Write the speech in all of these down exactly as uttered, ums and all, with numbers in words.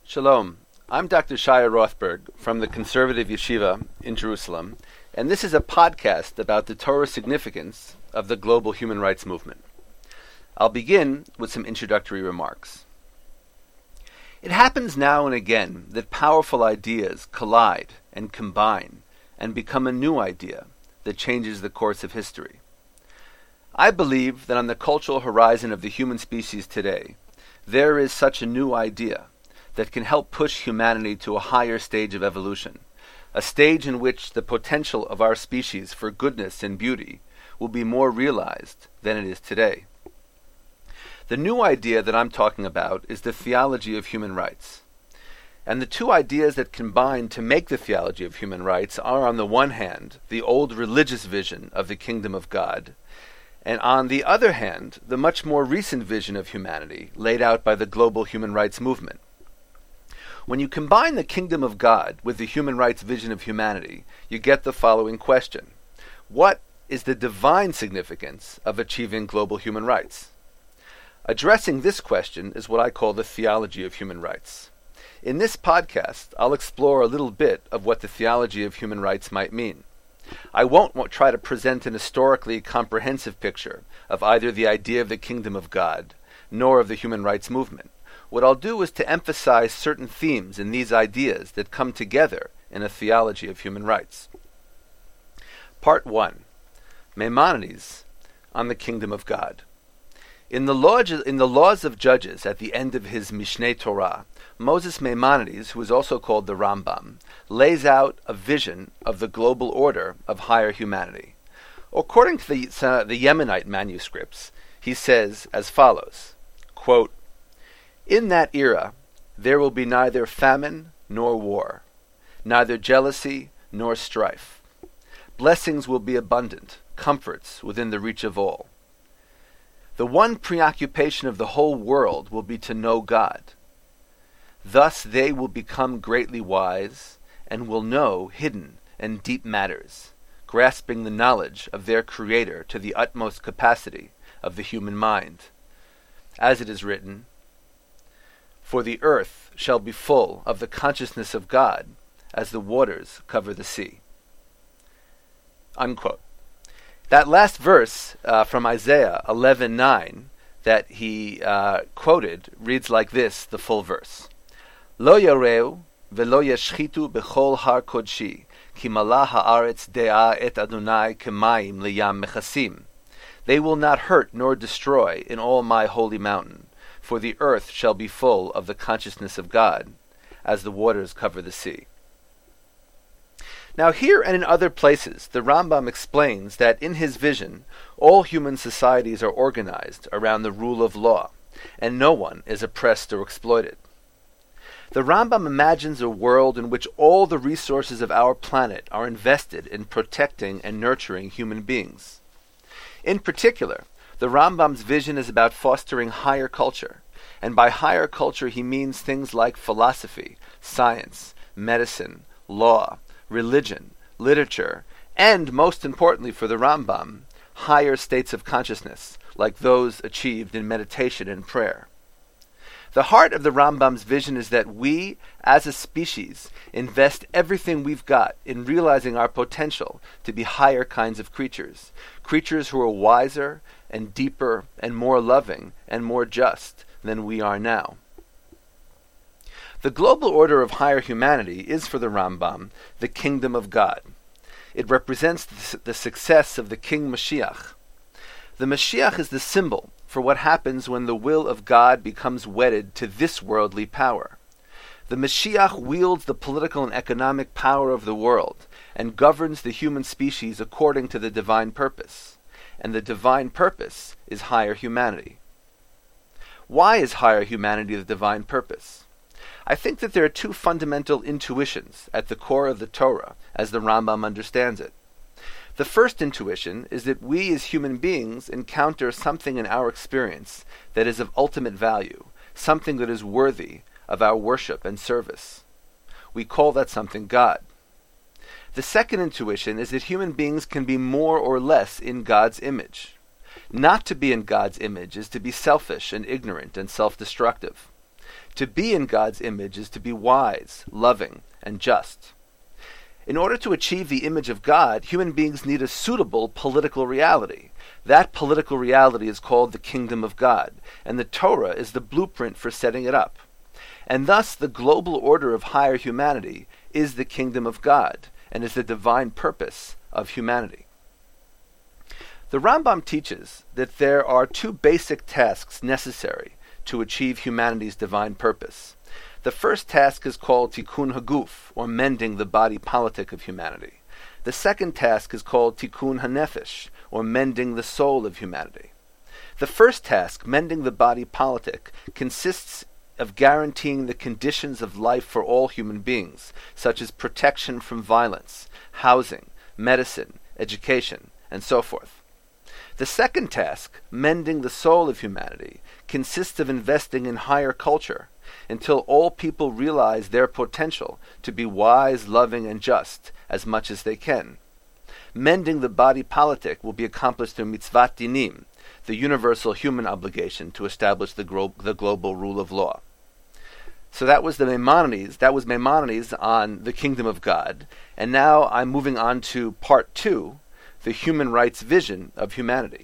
Shalom. I'm Doctor Shaya Rothberg from the Conservative Yeshiva in Jerusalem, and this is a podcast about the Torah significance of the global human rights movement. I'll begin with some introductory remarks. It happens now and again that powerful ideas collide and combine and become a new idea that changes the course of history. I believe that on the cultural horizon of the human species today, there is such a new idea that can help push humanity to a higher stage of evolution, a stage in which the potential of our species for goodness and beauty will be more realized than it is today. The new idea that I'm talking about is the theology of human rights. And the two ideas that combine to make the theology of human rights are, on the one hand, the old religious vision of the kingdom of God, and on the other hand, the much more recent vision of humanity laid out by the global human rights movement. When you combine the kingdom of God with the human rights vision of humanity, you get the following question. What is the divine significance of achieving global human rights? Addressing this question is what I call the theology of human rights. In this podcast, I'll explore a little bit of what the theology of human rights might mean. I won't try to present an historically comprehensive picture of either the idea of the kingdom of God, nor of the human rights movement. What I'll do is to emphasize certain themes in these ideas that come together in a theology of human rights. Part one. Maimonides on the kingdom of God. In the, law, in the Laws of Judges, at the end of his Mishneh Torah, Moses Maimonides, who is also called the Rambam, lays out a vision of the global order of higher humanity. According to the, uh, the Yemenite manuscripts, he says as follows, quote, "In that era there will be neither famine nor war, neither jealousy nor strife. Blessings will be abundant, comforts within the reach of all. The one preoccupation of the whole world will be to know God. Thus they will become greatly wise and will know hidden and deep matters, grasping the knowledge of their Creator to the utmost capacity of the human mind. As it is written, for the earth shall be full of the consciousness of God as the waters cover the sea." Unquote. That last verse uh, from Isaiah eleven nine that he uh, quoted reads like this, the full verse. Lo yareu velo yashchitu bechol har kodshi, ki malah haaretz de'ah et Adonai kemayim liyam mechasim. They will not hurt nor destroy in all my holy mountain, for the earth shall be full of the consciousness of God, as the waters cover the sea. Now here and in other places, the Rambam explains that in his vision, all human societies are organized around the rule of law, and no one is oppressed or exploited. The Rambam imagines a world in which all the resources of our planet are invested in protecting and nurturing human beings. In particular, the Rambam's vision is about fostering higher culture, and by higher culture he means things like philosophy, science, medicine, law, religion, literature, and, most importantly for the Rambam, higher states of consciousness, like those achieved in meditation and prayer. The heart of the Rambam's vision is that we, as a species, invest everything we've got in realizing our potential to be higher kinds of creatures, creatures who are wiser and deeper and more loving and more just than we are now. The global order of higher humanity is, for the Rambam, the kingdom of God. It represents the success of the King Mashiach. The Mashiach is the symbol for what happens when the will of God becomes wedded to this worldly power. The Mashiach wields the political and economic power of the world and governs the human species according to the divine purpose. And the divine purpose is higher humanity. Why is higher humanity the divine purpose? I think that there are two fundamental intuitions at the core of the Torah, as the Rambam understands it. The first intuition is that we as human beings encounter something in our experience that is of ultimate value, something that is worthy of our worship and service. We call that something God. The second intuition is that human beings can be more or less in God's image. Not to be in God's image is to be selfish and ignorant and self-destructive. To be in God's image is to be wise, loving, and just. In order to achieve the image of God, human beings need a suitable political reality. That political reality is called the kingdom of God, and the Torah is the blueprint for setting it up. And thus the global order of higher humanity is the kingdom of God, and is the divine purpose of humanity. The Rambam teaches that there are two basic tasks necessary to achieve humanity's divine purpose. The first task is called Tikkun Haguf, or mending the body politic of humanity. The second task is called Tikkun Hanefesh, or mending the soul of humanity. The first task, mending the body politic, consists of guaranteeing the conditions of life for all human beings, such as protection from violence, housing, medicine, education, and so forth. The second task, mending the soul of humanity, consists of investing in higher culture until all people realize their potential to be wise, loving, and just as much as they can. Mending the body politic will be accomplished through mitzvat dinim, the universal human obligation to establish the, gro- the global rule of law. So that was the Maimonides, that was Maimonides on the kingdom of God, and now I'm moving on to part two, the human rights vision of humanity.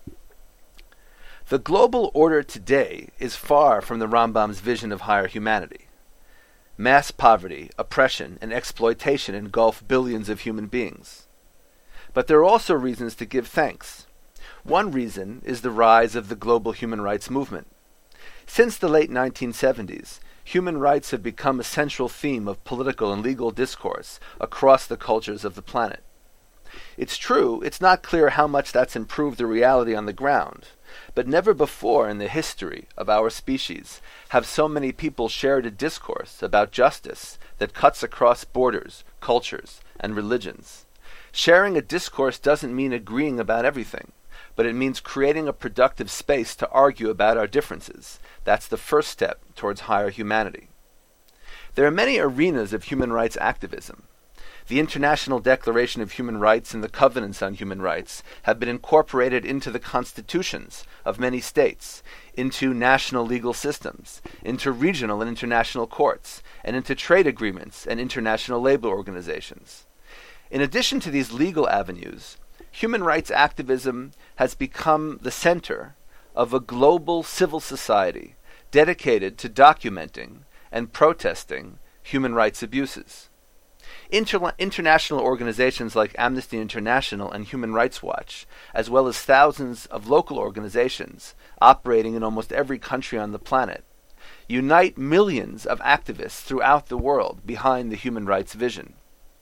The global order today is far from the Rambam's vision of higher humanity. Mass poverty, oppression, and exploitation engulf billions of human beings. But there are also reasons to give thanks. One reason is the rise of the global human rights movement. Since the late nineteen seventies, human rights have become a central theme of political and legal discourse across the cultures of the planet. It's true, it's not clear how much that's improved the reality on the ground, but never before in the history of our species have so many people shared a discourse about justice that cuts across borders, cultures, and religions. Sharing a discourse doesn't mean agreeing about everything, but it means creating a productive space to argue about our differences. That's the first step towards higher humanity. There are many arenas of human rights activism. The International Declaration of Human Rights and the Covenants on Human Rights have been incorporated into the constitutions of many states, into national legal systems, into regional and international courts, and into trade agreements and international labor organizations. In addition to these legal avenues, human rights activism has become the center of a global civil society dedicated to documenting and protesting human rights abuses. Inter- international organizations like Amnesty International and Human Rights Watch, as well as thousands of local organizations operating in almost every country on the planet, unite millions of activists throughout the world behind the human rights vision.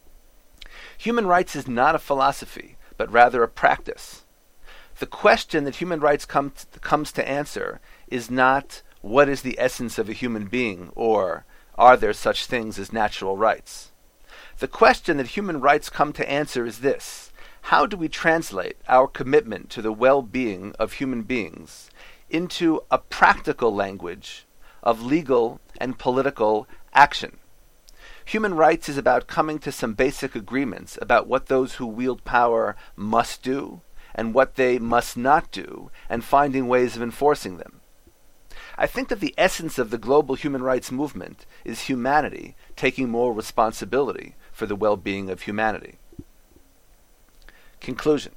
Human rights is not a philosophy, but rather a practice. The question that human rights come to, comes to answer is not what is the essence of a human being, or are there such things as natural rights? The question that human rights come to answer is this: how do we translate our commitment to the well-being of human beings into a practical language of legal and political action? Human rights is about coming to some basic agreements about what those who wield power must do and what they must not do, and finding ways of enforcing them. I think that the essence of the global human rights movement is humanity taking more responsibility for the well-being of humanity. Conclusion.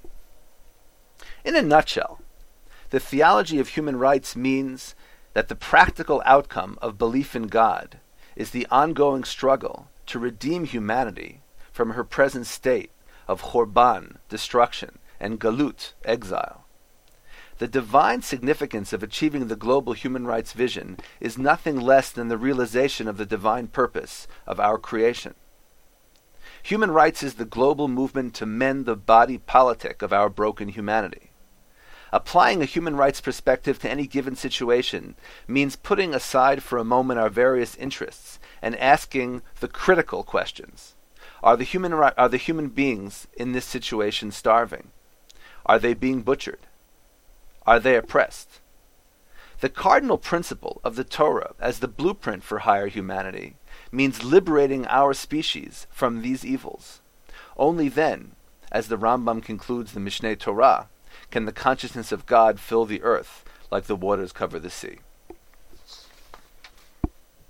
In a nutshell, the theology of human rights means that the practical outcome of belief in God is the ongoing struggle to redeem humanity from her present state of chorban, destruction, and galut, exile. The divine significance of achieving the global human rights vision is nothing less than the realization of the divine purpose of our creation. Human rights is the global movement to mend the body politic of our broken humanity. Applying a human rights perspective to any given situation means putting aside for a moment our various interests and asking the critical questions. Are the human, are the human beings in this situation starving? Are they being butchered? Are they oppressed? The cardinal principle of the Torah as the blueprint for higher humanity means liberating our species from these evils. Only then, as the Rambam concludes the Mishneh Torah, can the consciousness of God fill the earth like the waters cover the sea.